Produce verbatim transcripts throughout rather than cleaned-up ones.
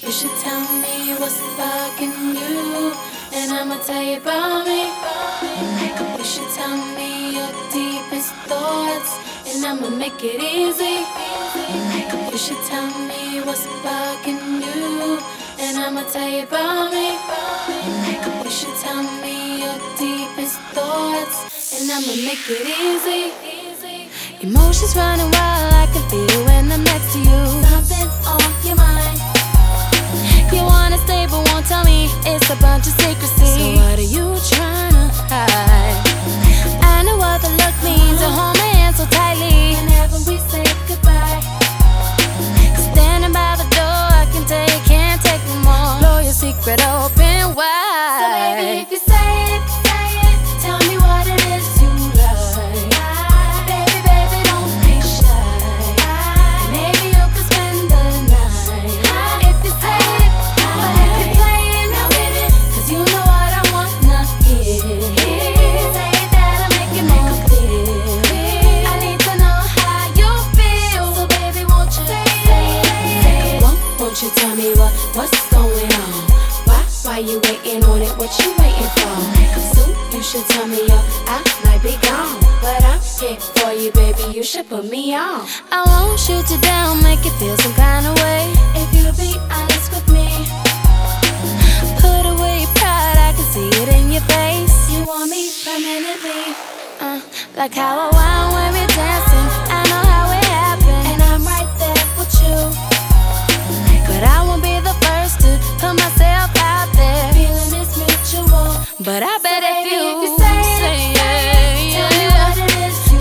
You should tell me what's bugging you, and I'ma tell you about me. You should tell me your deepest thoughts, and I'ma make it easy. You should tell me what's bugging you, and I'ma tell you about me. You should tell me your deepest thoughts, and I'ma make it easy. Emotions running wild, I can feel it when I'm next to you. Something's on your mind. You wanna stay but won't tell me, it's a bunch of secrecy. So what are you trying to hide? I know what the look means, to hold my hand so tightly whenever we say goodbye. Standing by the door, I can tell you can't take no more. Blow your secret open wide. So baby, if you say it, say it, tell me what it is you like. Baby, baby, don't be shy. Maybe you could spend the night. If you say it, but if you're playing now with it, cause you know what I wanna hear. Say that I make it more clear. I need to know how you feel. So baby, won't you say it, say it. Won't, won't you tell me what, what's going on? Why, why you waiting on it? What you waiting for? Soon you should tell me yo, I might be gone, but I'm here for you, baby, you should put me on. I won't shoot you down, make you feel some kind of way. If you be honest with me, put away your pride, I can see it in your face. You want me permanently, uh, like how I whine when we're dancing. I know how it happened, and I'm right there with you. But I won't be the first to put myself out there. Feeling is mutual, but I bet so if, you if you say it, say it, tell me what it is you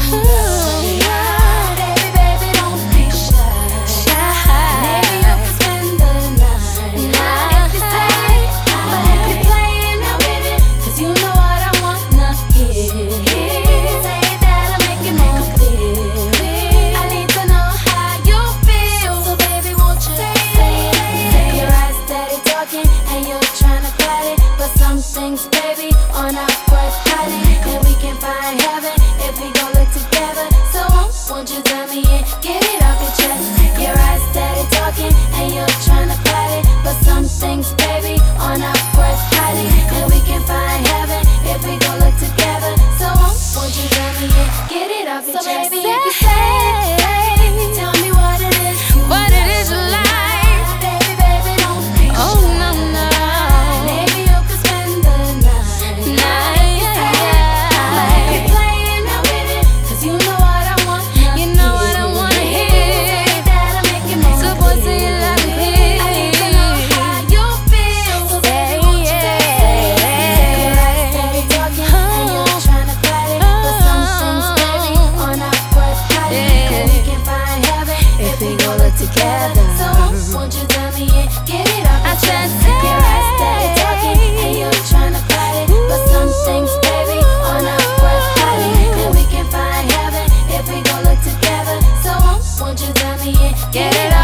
like. Baby, baby, don't be shy. Maybe you can spend the night. If you say it, but if you're playing now with it, cause you know what I wanna hear. Say that I make it more clear. I need to know how you feel. So baby, won't you say it? Your eyes steady talking and you're trying to fight it, but some things, baby, are not worth hiding. And we can find heaven if we gon' look together. So won't, won't you tell me and get it off your chest? Your eyes steady talking and you're trying to fight it, but some things, baby, are not worth hiding. And we can find heaven if we gon' look together. So won't, won't you tell me and get it off your so chest? Baby, if you say it, say it, tell me what it is you what like. It is you like. Baby, baby, don't be shy. Oh no, no. Maybe you could spend the night. Night, yeah. But if you're playing now with it, cause you know what I want. You know what I wanna hear. Say that I make it more so boy, say it like it. I need to know how you feel. So baby, won't you say it? Your eyes steady talking and you're trying to fight it, but some things, baby, are not worth hiding. And we can find heaven if we go look together. So won't you tell me and get it off your chest? Your eyes steady talking and you're trying to fight it, but some things, baby, are not worth hiding. And we can find heaven if we go look together. So won't you tell me and get it off